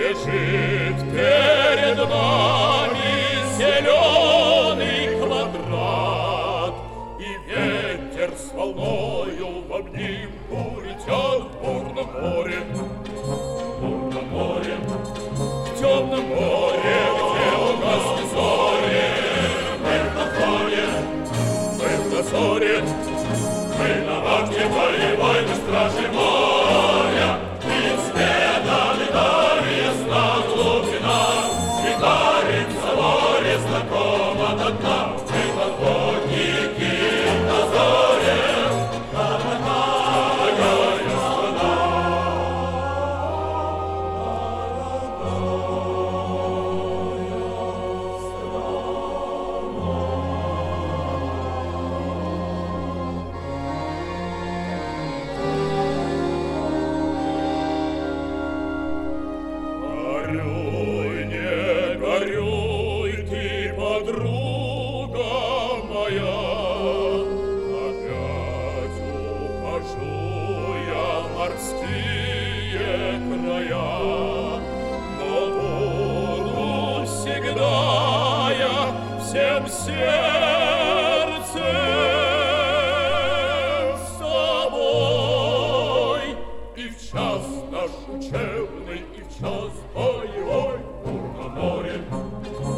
лежит перед нами зеленый квадрат, и ветер с волною в обнимку летят в бурном море. В бурном море, в темном море, где угасли зори. Мы в дозоре, мы в дозоре, мы на вахте боевой на страже моря. Изведаны дальние сна глубина, и дарит за море знакомо до дна. Мы подводники в дозоре, дорогая страна. Горюй, не горюй ты, подруга моя, опять ухожу я в морские края, но буду всегда я всем сердцем с тобой. И в час наш учебный, и в час боевой, в бурном море,